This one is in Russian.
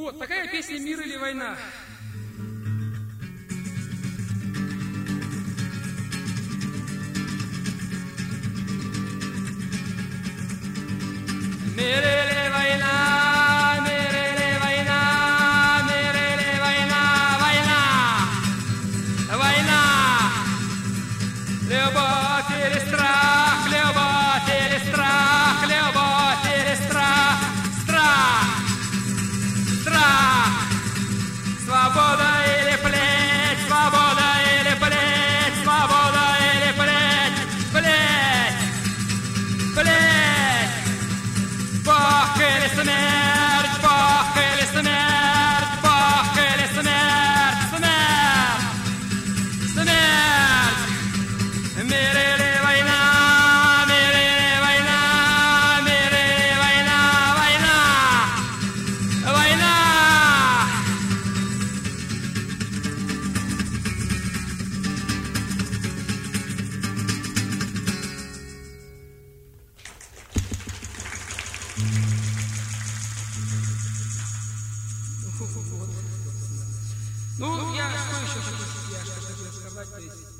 Вот такая песня «Мир или война». Мир или война, мир или война, мир или война, война, война, любовь или страх, любовь или страх, любовь или страх, страх, страх, свобода или плеть, свобода или плеть, свобода или плеть, плеть, плеть. Бог или смерть, Бог или смерть, Бог или смерть, смерть, смерть. Мир или война, мир или война, мир или война, война, война. Ну, я что еще хотел сказать, то есть